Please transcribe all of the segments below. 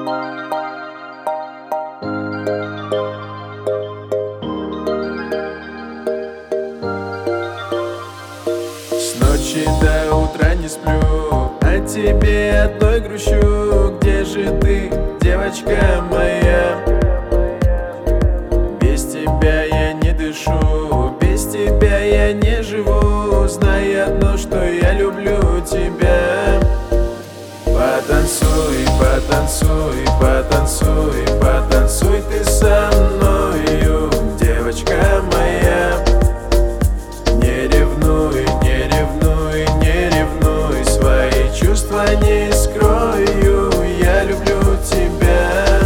С ночи до утра не сплю, о тебе одной грущу. Где же ты, девочка моя? Без тебя я не дышу, без тебя я не живу. Знай одно, что я люблю тебя. Потанцуй, потанцуй, потанцуй, потанцуй ты со мною, девочка моя. Не ревнуй, не ревнуй, не ревнуй, свои чувства не скрою, я люблю тебя.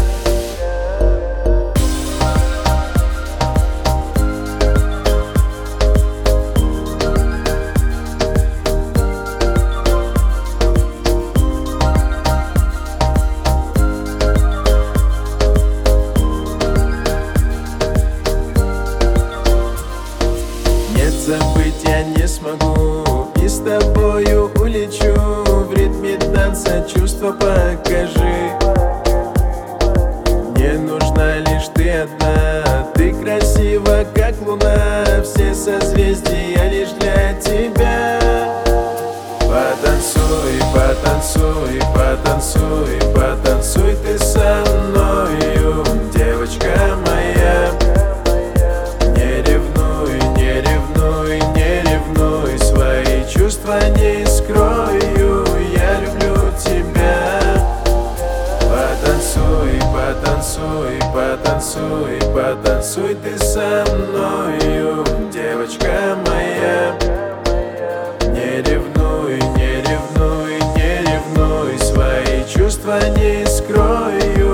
Забыть я не смогу, и с тобою улечу. В ритме танца чувства покажи. Мне нужна лишь ты одна, ты красива, как луна. Все созвездия лишь для тебя. Потанцуй, потанцуй, потанцуй, потанцуй ты со мною, девочка моя. Не ревнуй, не ревнуй, не ревнуй, свои чувства не скрою, я люблю тебя. Потанцуй, потанцуй, потанцуй, потанцуй ты со мною, девочка моя. Не ревнуй, не ревнуй, не ревнуй, свои чувства не скрою.